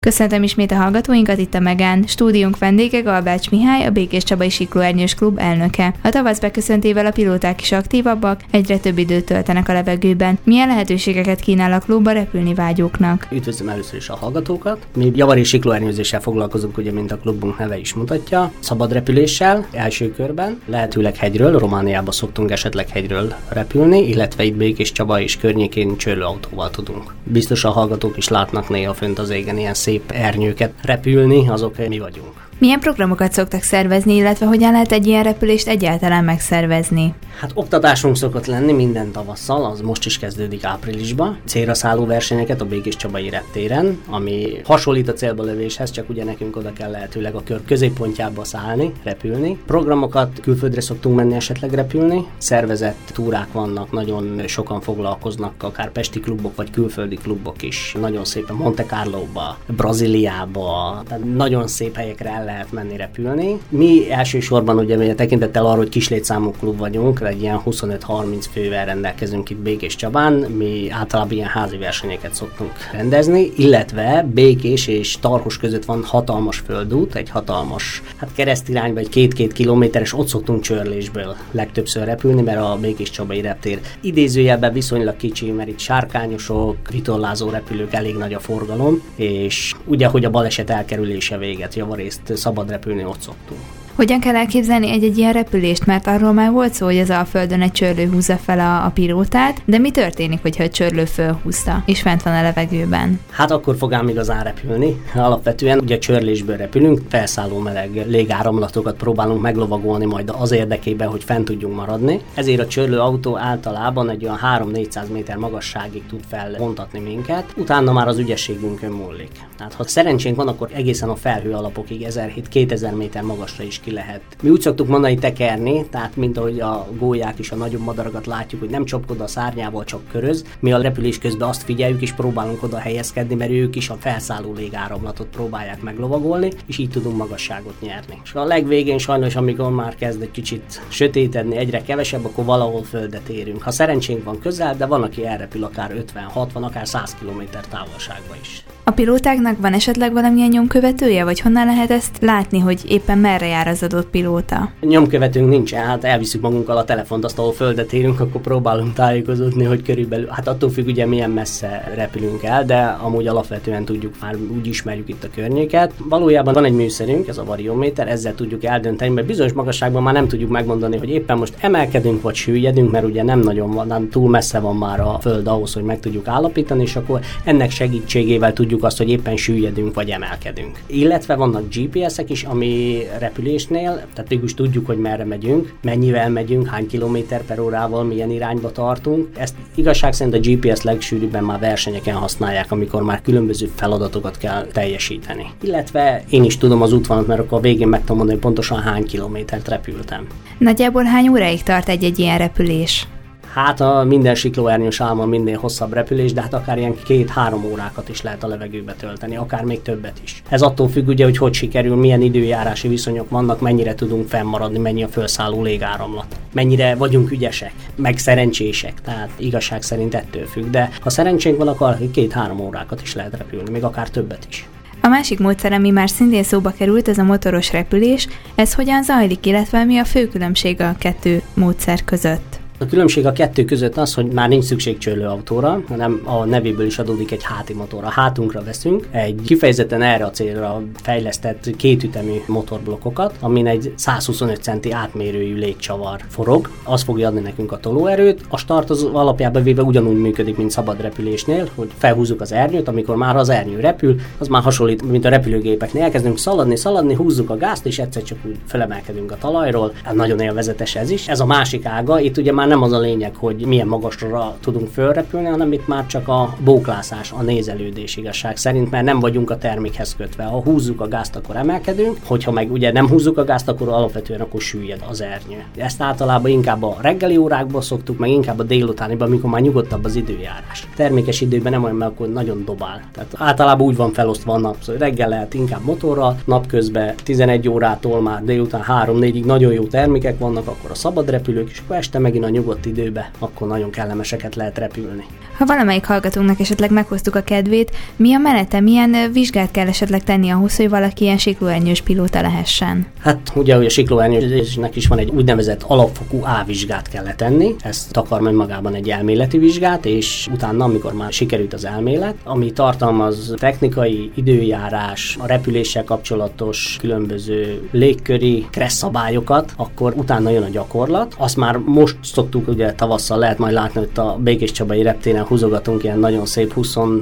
Köszöntöm ismét a hallgatóinkat itt a Megán. Stúdiónk vendége Galbács Mihály, a Békéscsabai Siklóernyős Klub elnöke. A tavasz beköszöntével a pilóták is aktívabbak, egyre több időt töltenek a levegőben. Milyen lehetőségeket kínál a klub a repülni vágyóknak? Üdvözlöm először is a hallgatókat. Mi javari siklóernyőzéssel foglalkozunk, ugye, mint a klubunk neve is mutatja. Szabad repüléssel első körben, lehetőleg hegyről, Romániába szoktunk esetleg hegyről repülni, illetve itt Békéscsaba és környékén csőlőautóval tudunk. Biztos a hallgatók is látnak néha fönt az égen ilyen szép ernyőket repülni, azok mi vagyunk. Milyen programokat szoktak szervezni, illetve hogyan lehet egy ilyen repülést egyáltalán megszervezni? Hát oktatásunk szokott lenni minden tavasszal, az most is kezdődik áprilisban. Célra szálló versenyeket a Békéscsabai reptéren, ami hasonlít a célba lövéshez, csak ugye nekünk oda kell lehetőleg a kör középpontjába szállni, repülni. Programokat külföldre szoktunk menni esetleg repülni, szervezett túrák vannak, nagyon sokan foglalkoznak, akár pesti klubok vagy külföldi klubok is. Nagyon szépen Monte Carloba, Brazíliába, tehát nagyon szép helyekre el lehet menni repülni. Mi elsősorban ugye tekintettel arra, hogy kislétszámú klub vagyunk, egy ilyen 25-30 fővel rendelkezünk itt Békéscsabán, mi általában ilyen házi versenyeket szoktunk rendezni, illetve Békés és Tarhos között van hatalmas földút, egy hatalmas keresztirányba, egy 2-2 kilométeres, ott szoktunk csörlésből legtöbbször repülni, mert a Békéscsabai reptér idézőjelben viszonylag kicsi, mert itt sárkányosok, vitorlázó repülők, elég nagy a forgalom, és ugye, hogy a baleset elkerülése véget, javarészt szabad repülni, ott szoktunk. Hogyan kell elképzelni egy ilyen repülést? Mert arról már volt szó, hogy az Alföldön egy csörlő húzza fel a pilótát, de mi történik, hogyha a csörlő fölhúzta, és fent van a levegőben? Hát akkor fog ám igazán repülni. Alapvetően ugye csörlésből repülünk, felszálló meleg légáramlatokat próbálunk meglovagolni majd az érdekében, hogy fent tudjunk maradni. Ezért a csörlő autó általában egy olyan 300-400 méter magasságig tud felvontatni minket, utána már az ügyességünkön múlik. Tehát ha szerencsénk van, akkor egészen a felhő alapokig 1700-2000 méter magasra is ki lehet. Mi úgy szoktuk mondani tekerni, tehát mint ahogy a gólyák is a nagyobb madarakat látjuk, hogy nem csapkod a szárnyával, csak köröz. Mi a repülés közben azt figyeljük, és próbálunk oda helyezkedni, mert ők is a felszálló légáramlatot próbálják meglovagolni, és így tudunk magasságot nyerni. És a legvégén sajnos, amikor már kezd egy kicsit sötétedni, egyre kevesebb, akkor valahol földet érünk. Ha szerencsénk van közel, de van, aki elrepül akár 50-60, akár 100 km távolságba is. A pilótáknak van esetleg valamilyen nyomkövetője, vagy honnan lehet ezt látni, hogy éppen merre jár az adott pilóta? Nyomkövetőnk nincsen, hát elviszük magunkkal a telefont, azt ahol földet érünk, akkor próbálunk tájékozódni, hogy körülbelül, hát attól függ ugye milyen messze repülünk el, de amúgy alapvetően tudjuk, már úgy ismerjük itt a környéket. Valójában van egy műszerünk, ez a variométer, ezzel tudjuk eldönteni, mert bizonyos magasságban már nem tudjuk megmondani, hogy éppen most emelkedünk vagy süllyedünk, mert ugye nem nagyon van, túl messze van már a föld ahhoz, hogy meg tudjuk állapítani, és akkor ennek segítségével tudjuk azt, hogy éppen süllyedünk vagy emelkedünk. Illetve vannak GPS-ek is, ami repülésnél, tehát mégis tudjuk, hogy merre megyünk, mennyivel megyünk, hány kilométer per órával, milyen irányba tartunk. Ezt igazság szerint a GPS legsűrűbben már versenyeken használják, amikor már különböző feladatokat kell teljesíteni. Illetve én is tudom az útvonalat, mert akkor a végén meg tudom mondani, hogy pontosan hány kilométert repültem. Nagyjából hány óráig tart egy ilyen repülés? Hát a minden siklóernyős álma minél hosszabb repülés, de hát akár ilyen 2-3 órákat is lehet a levegőbe tölteni, akár még többet is. Ez attól függ ugye, hogy sikerül, milyen időjárási viszonyok vannak, mennyire tudunk fennmaradni, mennyi a felszálló légáramlat, mennyire vagyunk ügyesek, meg szerencsések, tehát igazság szerint ettől függ, de ha szerencsénk van, akkor 2-3 órákat is lehet repülni, még akár többet is. A másik módszer, ami már szintén szóba került, ez a motoros repülés. Ez hogyan zajlik, illetve mi a fő különbség a kettő módszer között? A különbség a kettő között az, hogy már nincs szükség csörlőautóra, hanem a nevéből is adódik egy háti motor. A hátunkra veszünk egy kifejezetten erre a célra fejlesztett kétütemű motorblokkokat, amin egy 125 centi átmérőjű légcsavar forog. Az fogja adni nekünk a tolóerőt. A start az alapjában véve ugyanúgy működik, mint szabad repülésnél, hogy felhúzzuk az ernyőt, amikor már az ernyő repül, az már hasonlít, mint a repülőgépeknél. Elkezdünk szaladni, húzzuk a gázt, és egyszer csak úgy felemelkedünk a talajról. Nagyon élvezetes ez is. Ez a másik ága, itt ugye már nem az a lényeg, hogy milyen magasra tudunk fölrepülni, hanem itt már csak a bóklászás, a nézelődés igazság szerint, mert nem vagyunk a termékhez kötve. Ha húzzuk a gázt, akkor emelkedünk, hogyha meg ugye nem húzzuk a gázt, akkor alapvetően akkor süllyed az ernyő. Ezt általában inkább a reggeli órákban szoktuk, meg inkább a délutániban, amikor már nyugodtabb az időjárás. Termékes időben nem olyan, mert akkor nagyon dobál. Tehát általában úgy van felosztva a nap, szóval reggel lehet inkább motorral, napközben 11 órától már délután 3-4-ig nagyon jó termékek vannak, akkor a szabad repülők, és akkor este megint a nyugodt időbe, akkor nagyon kellemeseket lehet repülni. Ha valamelyik hallgatónak esetleg meghoztuk a kedvét, mi a menete, milyen vizsgát kell esetleg tenni ahhoz, hogy valaki ilyen siklóernyős pilóta lehessen? Hát ugye a siklóernyősnek is van egy úgynevezett alapfokú A vizsgát kell tenni, ez takar meg magában egy elméleti vizsgát, és utána, amikor már sikerült az elmélet, ami tartalmaz technikai, időjárás, a repüléssel kapcsolatos különböző légköri kressz szabályokat, akkor utána jön a gyakorlat. Azt már most szoktuk, ugye tavasszal lehet majd látni, hogy a Békéscsabai reptéren húzogatunk ilyen nagyon szép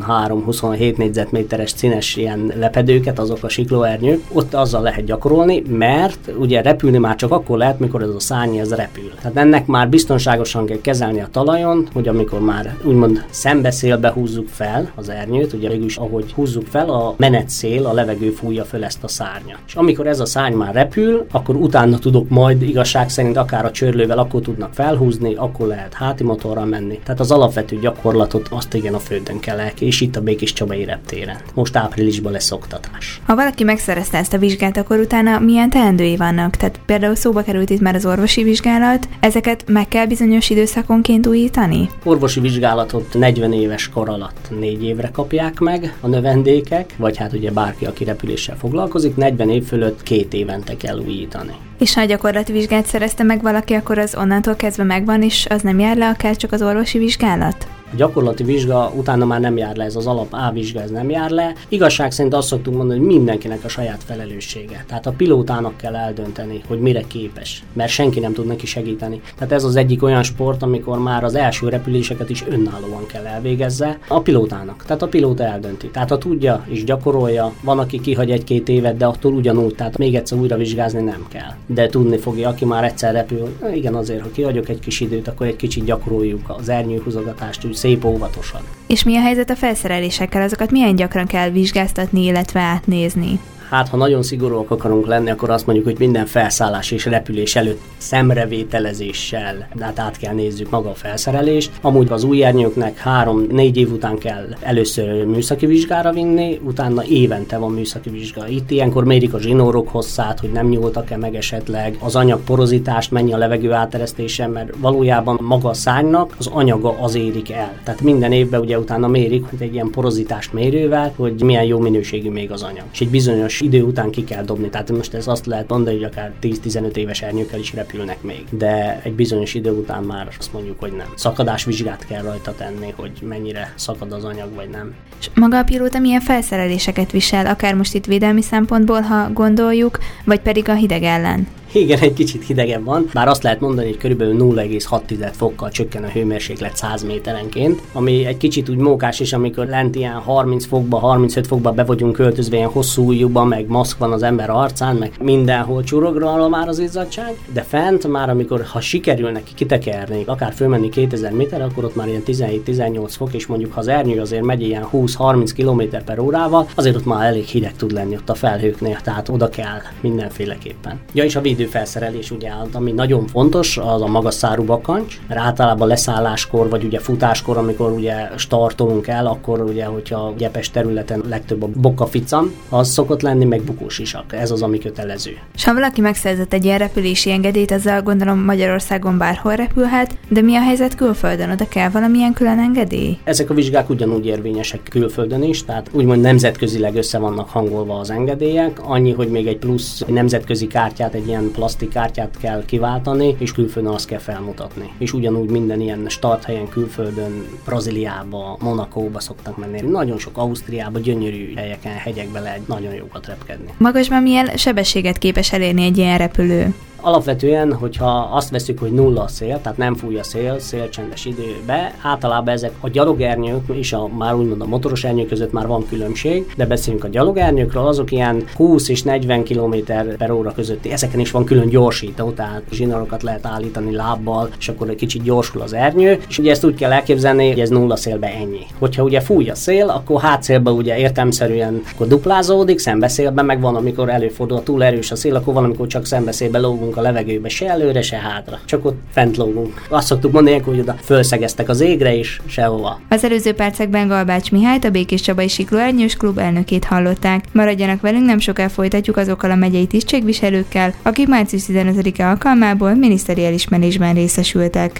23-27 négyzetméteres színes ilyen lepedőket, azok a siklóernyők. Ott azzal lehet gyakorolni, mert ugye repülni már csak akkor lehet, mikor ez a szárny ez repül. Tehát ennek már biztonságosan kell kezelni a talajon, hogy amikor már úgymond szembeszélbe húzzuk fel az ernyőt, ugye végülis ahogy húzzuk fel, a menetszél, a levegő fújja föl ezt a szárnyat. És amikor ez a szárny már repül, akkor utána tudok majd igazság szerint akár a csörlővel akkor tudnak felhúzni, akkor lehet háti motorral menni. Tehát az alapvető gyakorlatot azt igen a földön kell el, és itt a Békéscsabai reptéren. Most áprilisban lesz oktatás. Ha valaki megszerezte ezt a vizsgát, akkor utána milyen teendői vannak? Tehát például szóba került itt már az orvosi vizsgálat, ezeket meg kell bizonyos időszakonként újítani? Orvosi vizsgálatot 40 éves kor alatt 4 évre kapják meg a növendékek, vagy hát ugye bárki, aki repüléssel foglalkozik, 40 év fölött 2 évente kell újítani. És ha a gyakorlati vizsgát szerezte meg valaki, akkor az onnantól kezdve megvan, és az nem jár le, akár csak az orvosi vizsgálat? A gyakorlati vizsga utána már nem jár le, ez az alap A vizsga, ez nem jár le. Igazság szerint azt szoktunk mondani, hogy mindenkinek a saját felelőssége. Tehát a pilótának kell eldönteni, hogy mire képes, mert senki nem tud neki segíteni. Tehát ez az egyik olyan sport, amikor már az első repüléseket is önállóan kell elvégezze a pilótának. Tehát a pilóta eldönti. Tehát ha tudja és gyakorolja, van, aki kihagy 1-2 évet, de attól ugyanúgy, tehát még egyszer újra vizsgázni nem kell. De tudni fogja, aki már egyszer repül, igen, azért, ha kihagyok egy kis időt, akkor egy kicsit gyakoroljuk az ernyőhúzogatást, úgy szép óvatosan. És mi a helyzet a felszerelésekkel? Azokat milyen gyakran kell vizsgáztatni, illetve átnézni? Hát, ha nagyon szigorúak akarunk lenni, akkor azt mondjuk, hogy minden felszállás és repülés előtt szemrevételezéssel, hát át kell nézzük maga a felszerelést. Amúgy az új ernyőknek 3-4 év után kell először műszaki vizsgára vinni, utána évente van műszaki vizsga. Itt ilyenkor mérik a zsinórok hosszát, hogy nem nyúltak-e meg esetleg, az anyag porozitást, mennyi a levegő áteresztése, mert valójában maga a szárnynak az anyaga az érik el. Tehát minden évben ugye utána mérik, hogy egy ilyen porozitást mérővel, hogy milyen jó minőségű még az anyag. És egy bizonyos idő után ki kell dobni. Tehát most ez azt lehet mondani, hogy akár 10-15 éves ernyőkkel is repülnek még. De egy bizonyos idő után már azt mondjuk, hogy nem. Szakadásvizsgát kell rajta tenni, hogy mennyire szakad az anyag, vagy nem. És maga a pilóta milyen felszereléseket visel, akár most itt védelmi szempontból, ha gondoljuk, vagy pedig a hideg ellen? Igen, egy kicsit hidegebb van, bár azt lehet mondani, hogy körülbelül 0,6 fokkal csökken a hőmérséklet 100 méterenként, ami egy kicsit úgy mókás is, amikor lent ilyen 30 fokba, 35 fokba be vagyunk költözve, ilyen hosszú ujjúban, meg maszk van az ember arcán, meg mindenhol csurog róla már az izzadság, de fent már, amikor ha sikerül neki kitekerni, akár fölmenni 2000 méter, akkor ott már ilyen 17-18 fok, és mondjuk ha az ernyő azért megy ilyen 20-30 km/h, azért ott már elég hideg tud lenni ott a felhőknél, tehát oda kell mindenféleképpen. Ja, és a védőfelszerelés ugye, ami nagyon fontos, az a magas szárú bakancs, mert általában leszálláskor, vagy ugye futáskor, amikor ugye startolunk el, akkor ugye, hogyha gyepes területen legtöbb a bokaficam, az szokott lenni, meg bukósisak. Ez az, ami kötelező. És ha valaki megszerzett egy ilyen repülési engedélyt, azzal gondolom Magyarországon bárhol repülhet, de mi a helyzet külföldön? Oda kell valamilyen külön engedély? Ezek a vizsgák ugyanúgy érvényesek külföldön is, tehát úgymond nemzetközileg össze vannak hangolva az engedélyek, annyi, hogy még egy plusz nemzetközi kártyát, egy ilyen plastikkártyát kell kiváltani, és külföldön azt kell felmutatni. És ugyanúgy minden ilyen starthelyen külföldön, Brazíliába, Monakóba szoktak menni. Nagyon sok Ausztriába, gyönyörű helyeken, hegyekbe lehet nagyon jókat repkedni. Magasban milyen sebességet képes elérni egy ilyen repülő? Alapvetően, hogyha azt veszük, hogy nulla a szél, tehát nem fúj a szél, szélcsendes időbe, általában ezek a gyalogernyők és már úgymond a motoros ernyők között már van különbség, de beszélünk a gyalogernyőkről, azok ilyen 20 és 40 km/h közötti, ezeken is van külön gyorsító, tehát zsinorokat lehet állítani lábbal, és akkor egy kicsit gyorsul az ernyő, és ugye ezt úgy kell elképzelni, hogy ez nulla szélbe ennyi. Hogyha ugye fúj a szél, akkor hátszélben ugye értelemszerűen akkor duplázódik, szembeszélben meg van, amikor előfordul, túl erős a szél, akkor van, amikor csak szembeszélben lógunk a levegőbe, se előre, se hátra. Csak ott fent lógunk. Azt szoktuk mondani, hogy oda fölszegeztek az égre, és sehova. Az előző percekben Galbács Mihályt, a Békéscsabai Siklóernyős Klub elnökét hallották. Maradjanak velünk, nem soká folytatjuk azokkal a megyei tisztségviselőkkel, akik március 15-e alkalmából miniszteri elismerésben részesültek.